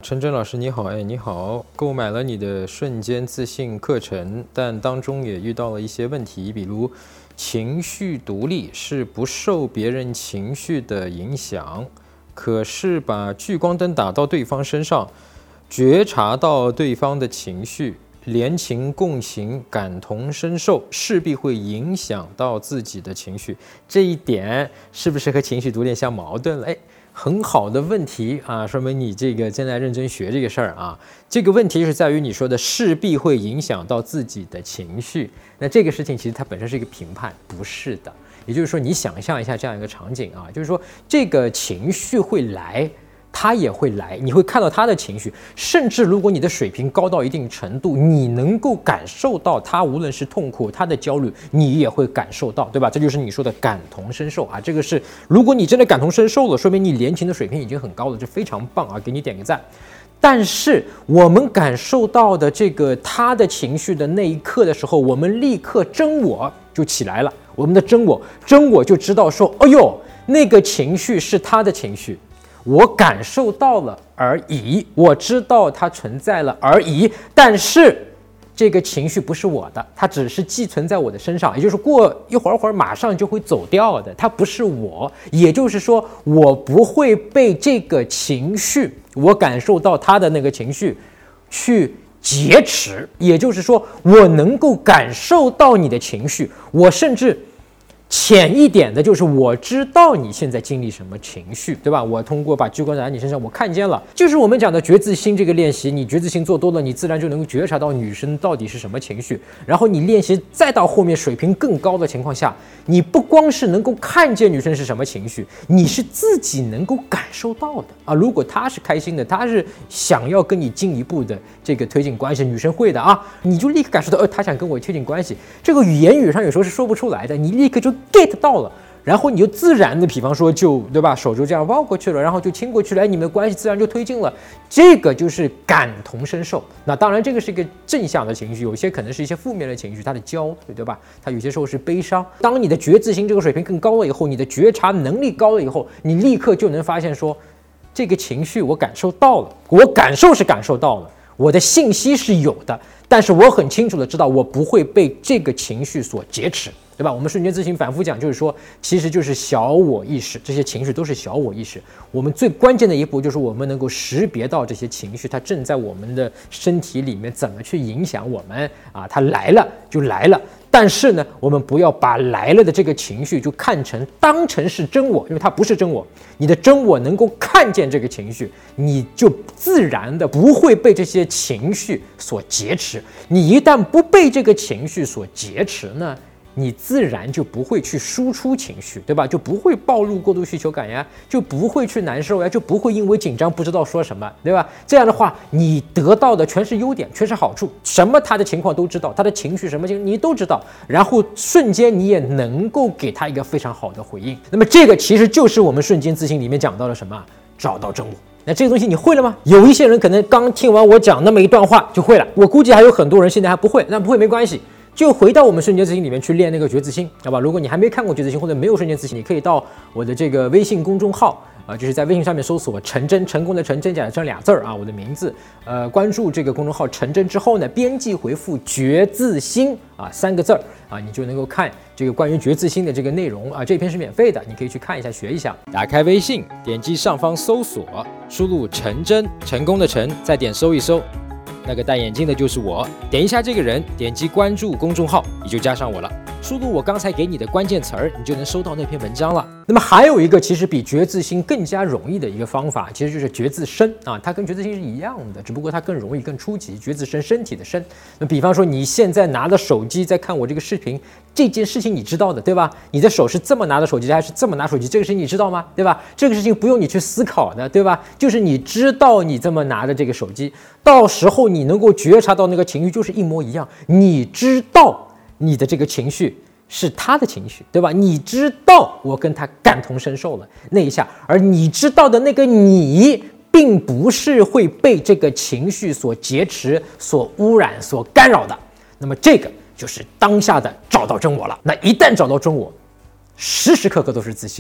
陈真老师你好，你好，购买了你的瞬间自信课程，但当中也遇到了一些问题，比如情绪独立是不受别人情绪的影响，可是把聚光灯打到对方身上，觉察到对方的情绪，联情共情，感同身受，势必会影响到自己的情绪。这一点是不是和情绪独立相矛盾了？很好的问题啊，说明你这个正在认真学这个事儿啊。这个问题是在于你说的势必会影响到自己的情绪。那这个事情其实它本身是一个评判，不是的。也就是说，你想象一下这样一个场景啊，就是说这个情绪会来。他也会来，你会看到他的情绪，甚至如果你的水平高到一定程度，你能够感受到他无论是痛苦，他的焦虑，你也会感受到，对吧？这就是你说的感同身受啊。这个是，如果你真的感同身受了，说明你联情的水平已经很高了，这非常棒啊，给你点个赞。但是我们感受到的这个他的情绪的那一刻的时候，我们立刻真我就起来了，我们的真我就知道说，哎呦，那个情绪是他的情绪。我感受到了而已，我知道它存在了而已，但是这个情绪不是我的，它只是寄存在我的身上，也就是过一会儿马上就会走掉的，它不是我，也就是说我不会被这个情绪，我感受到它的那个情绪去劫持，也就是说我能够感受到你的情绪，我甚至浅一点的就是我知道你现在经历什么情绪，对吧？我通过把聚光打在你身上，我看见了，就是我们讲的觉自心这个练习，你觉自心做多了，你自然就能够觉察到女生到底是什么情绪，然后你练习再到后面水平更高的情况下，你不光是能够看见女生是什么情绪，你是自己能够感受到的啊。如果她是开心的，她是想要跟你进一步的这个推进关系，女生会的啊，你就立刻感受到，她想跟我推进关系，这个言语上有时候是说不出来的，你立刻就get 到了，然后你就自然的，比方说就对吧，手就这样抱过去了，然后就亲过去了，你们的关系自然就推进了，这个就是感同身受。那当然这个是一个正向的情绪，有些可能是一些负面的情绪，它的焦虑，对吧？它有些时候是悲伤。当你的觉自心这个水平更高了以后，你的觉察能力高了以后，你立刻就能发现说，这个情绪我感受到了，我感受是感受到了，我的信息是有的，但是我很清楚的知道我不会被这个情绪所劫持，对吧？我们瞬间自信反复讲，就是说，其实就是小我意识，这些情绪都是小我意识。我们最关键的一步就是我们能够识别到这些情绪，它正在我们的身体里面怎么去影响我们啊？它来了就来了，但是呢，我们不要把来了的这个情绪就当成是真我，因为它不是真我。你的真我能够看见这个情绪，你就自然的不会被这些情绪所劫持。你一旦不被这个情绪所劫持呢，你自然就不会去输出情绪，对吧？就不会暴露过度需求感呀，就不会去难受呀，就不会因为紧张不知道说什么，对吧？这样的话，你得到的全是优点，全是好处，什么他的情况都知道，他的情绪什么情况你都知道，然后瞬间你也能够给他一个非常好的回应。那么这个其实就是我们瞬间自信里面讲到了什么？找到真我。那这个东西你会了吗？有一些人可能刚听完我讲那么一段话就会了，我估计还有很多人现在还不会，那不会没关系。就回到我们瞬间自信里面去练那个觉自心，好吧？如果你还没看过觉自心或者没有瞬间自信，你可以到我的这个微信公众号就是在微信上面搜索陈真，成功的陈，真假的真俩字啊，我的名字，关注这个公众号陈真之后呢，编辑回复觉自心啊3个字啊，你就能够看这个关于觉自心的这个内容啊，这篇是免费的，你可以去看一下学一下。打开微信，点击上方搜索，输入陈真，成功的陈，再点搜一搜。那个戴眼镜的就是我，点一下这个人，点击关注公众号，你就加上我了。输入我刚才给你的关键词儿，你就能收到那篇文章了。那么还有一个其实比觉自心更加容易的一个方法，其实就是觉自身啊，它跟觉自心是一样的，只不过它更容易、更初级。觉自身，身体的身。那比方说你现在拿着手机在看我这个视频，这件事情你知道的，对吧？你的手是这么拿的手机还是这么拿手机，这个事情你知道吗？对吧？这个事情不用你去思考的，对吧？就是你知道你这么拿着这个手机，到时候你能够觉察到那个情绪就是一模一样，你知道你的这个情绪是他的情绪，对吧？你知道我跟他感同身受了那一下，而你知道的那个你并不是会被这个情绪所劫持、所污染、所干扰的。那么这个就是当下的找到真我了。那一旦找到真我，时时刻刻都是自信的。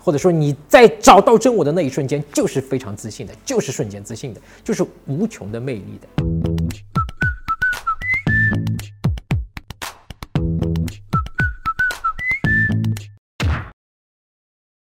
或者说你在找到真我的那一瞬间，就是非常自信的，就是瞬间自信的，就是无穷的魅力的。